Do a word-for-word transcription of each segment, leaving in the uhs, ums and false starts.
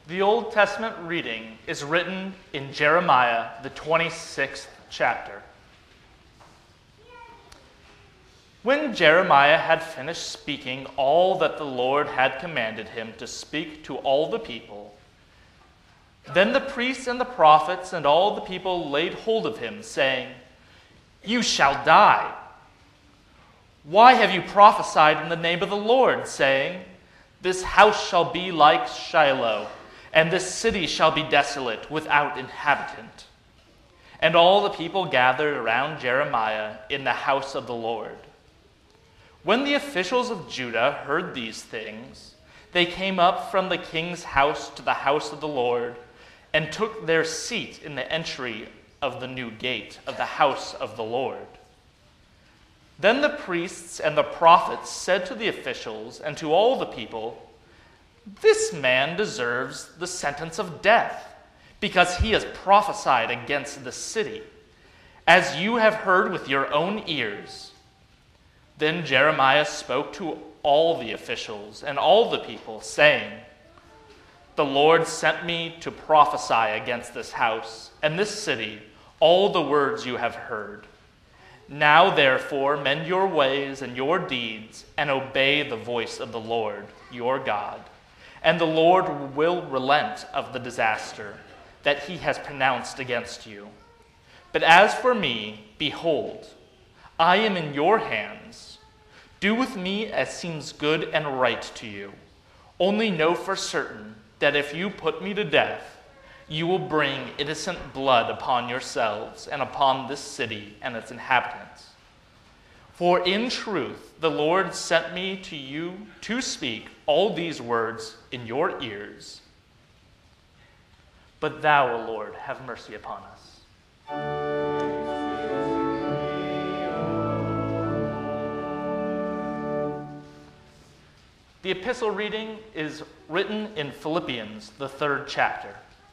The Old Testament reading is written in Jeremiah, the twenty-sixth chapter. When Jeremiah had finished speaking all that the Lord had commanded him to speak to all the people, then the priests and the prophets and all the people laid hold of him, saying, "You shall die. Why have you prophesied in the name of the Lord, saying, 'This house shall be like Shiloh, and this city shall be desolate, without inhabitant'?" And all the people gathered around Jeremiah in the house of the Lord. When the officials of Judah heard these things, they came up from the king's house to the house of the Lord, and took their seat in the entry of the new gate of the house of the Lord. Then the priests and the prophets said to the officials and to all the people, "This man deserves the sentence of death, because he has prophesied against the city, as you have heard with your own ears." Then Jeremiah spoke to all the officials and all the people, saying, "The Lord sent me to prophesy against this house and this city all the words you have heard. Now, therefore, mend your ways and your deeds, and obey the voice of the Lord, your God. And the Lord will relent of the disaster that he has pronounced against you. But as for me, behold, I am in your hands. Do with me as seems good and right to you. Only know for certain that if you put me to death, you will bring innocent blood upon yourselves and upon this city and its inhabitants. For in truth, the Lord sent me to you to speak all these words in your ears. But thou, O Lord, have mercy upon us." The epistle reading is written in Philippians, the third chapter.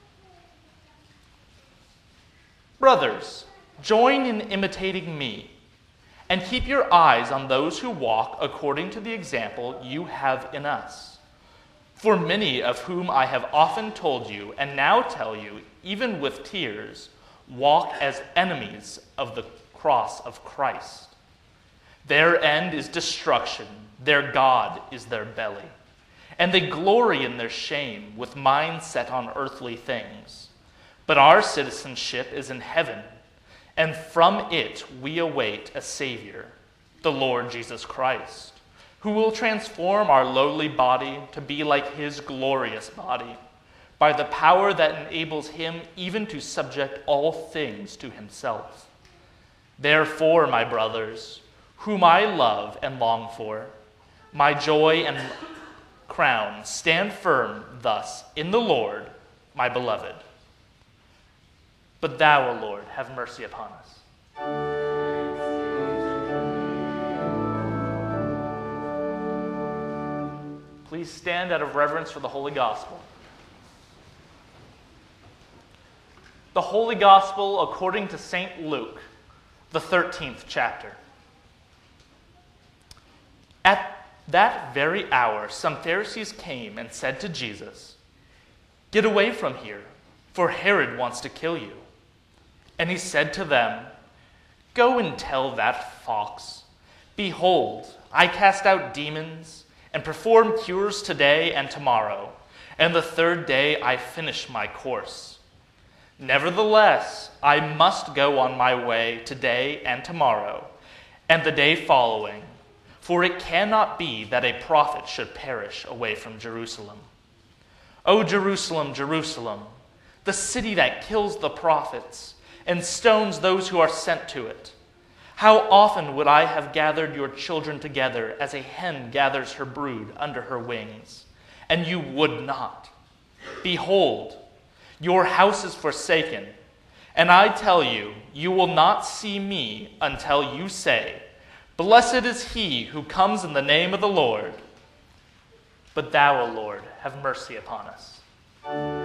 "Brothers, join in imitating me, and keep your eyes on those who walk according to the example you have in us. For many of whom I have often told you, and now tell you, even with tears, walk as enemies of the cross of Christ. Their end is destruction, their God is their belly, and they glory in their shame, with minds set on earthly things. But our citizenship is in heaven, and from it we await a Savior, the Lord Jesus Christ, who will transform our lowly body to be like his glorious body, by the power that enables him even to subject all things to himself. Therefore, my brothers, whom I love and long for, my joy and crown, stand firm thus in the Lord, my beloved. But thou, O Lord, have mercy upon us." Please stand out of reverence for the Holy Gospel. The Holy Gospel according to Saint Luke, the thirteenth chapter. At that very hour, some Pharisees came and said to Jesus, "Get away from here, for Herod wants to kill you." And he said to them, "Go and tell that fox, 'Behold, I cast out demons and perform cures today and tomorrow, and the third day I finish my course. Nevertheless, I must go on my way today and tomorrow, and the day following, for it cannot be that a prophet should perish away from Jerusalem. O Jerusalem, Jerusalem, the city that kills the prophets and stones those who are sent to it. How often would I have gathered your children together as a hen gathers her brood under her wings, and you would not. Behold, your house is forsaken, and I tell you, you will not see me until you say, 'Blessed is he who comes in the name of the Lord.' But thou, O Lord, have mercy upon us."